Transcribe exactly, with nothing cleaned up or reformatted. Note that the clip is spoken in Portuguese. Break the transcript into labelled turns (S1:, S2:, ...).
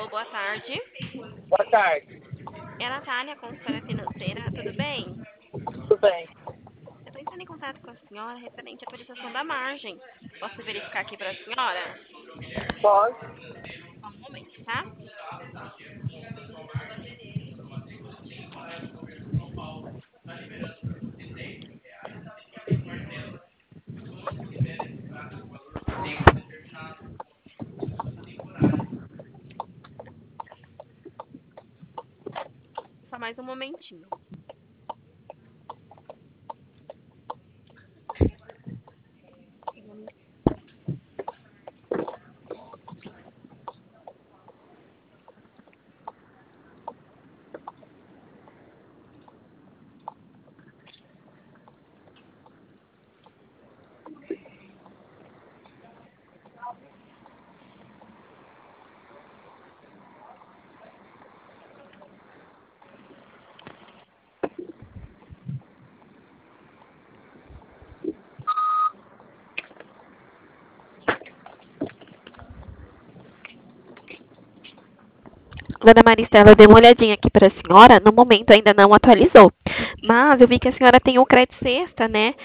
S1: boa tarde.
S2: Boa tarde.
S1: É a Natália, consultora financeira, tudo bem?
S2: Tudo bem?
S1: Eu estou entrando em contato com a senhora referente à atualização da margem. Posso verificar aqui para a senhora?
S2: Pode?
S1: Só um momento, tá? Só mais um momentinho. Dona Maristela, eu dei uma olhadinha aqui para a senhora, no momento ainda não atualizou. Mas eu vi que a senhora tem o Credit Sexta, né?